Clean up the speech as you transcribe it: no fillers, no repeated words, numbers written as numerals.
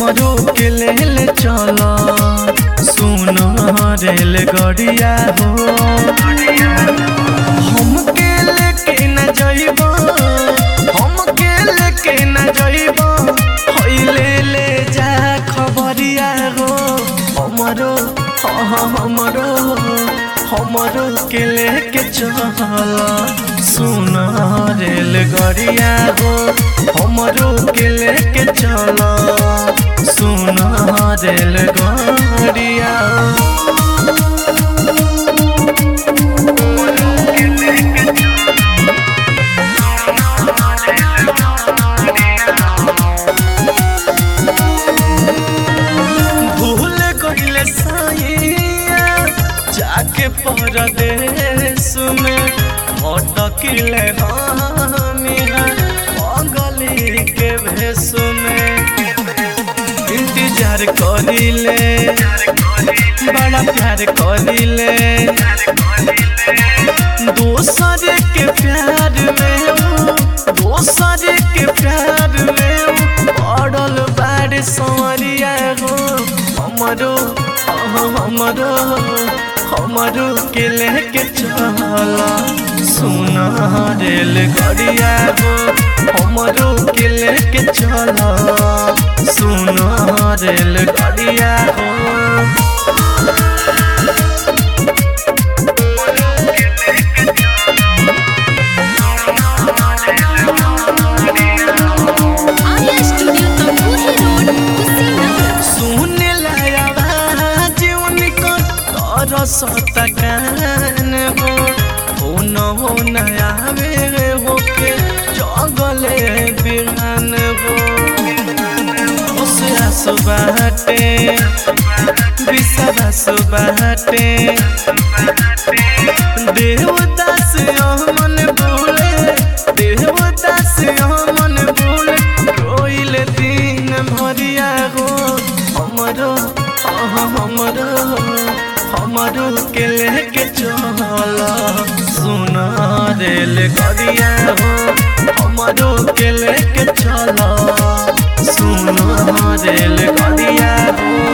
हमरो के लेल चलो सुन रेल गड़िया हो हम के लेके न जइबो हम के लेके न जइबो होइले ले जा खबरिया हो हमरो हमरो के लेके चलो सुन रेल गड़िया हो हमरो के लेके चलो सुन रेल गड़िया भूल गइले साइया जाके परदेश में भटकिले हमिया पगली के भेष में इंतजार करिले बड़ा प्यार करिले दोसर के प्यार में दोसर के प्यार में पड़ल बाड़ संवरिया हो हमरो के लेके चला सुन रेल गड़िया हो हमरो के लेके चला सुन रेल गड़िया हो सतकान हो न आवे हो के जगले बिहान हो उस बाटे विश्वास बाटे देवदास मन बोले देवदास मन बोले रोइल दिन भरिया हो हमरो के लेके चला सुन रेल गड़िया हो हमरो के लेके चला सुन रेल गड़िया हो।